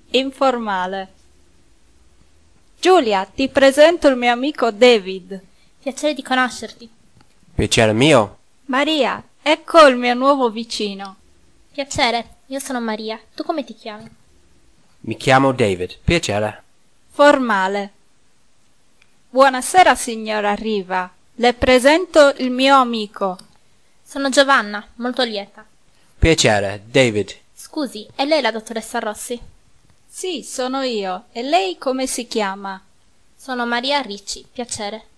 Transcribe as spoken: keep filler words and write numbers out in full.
informale. Giulia, ti presento il mio amico David. Piacere di conoscerti. Piacere mio. Maria, ecco il mio nuovo vicino. Piacere, io sono Maria. Tu come ti chiami? Mi chiamo David. Piacere. Formale. Buonasera, signora Riva. Le presento il mio amico. Sono Giovanna, molto lieta. Piacere, David. Scusi, è lei la dottoressa Rossi? Sì, sono io. E lei come si chiama? Sono Maria Ricci, piacere.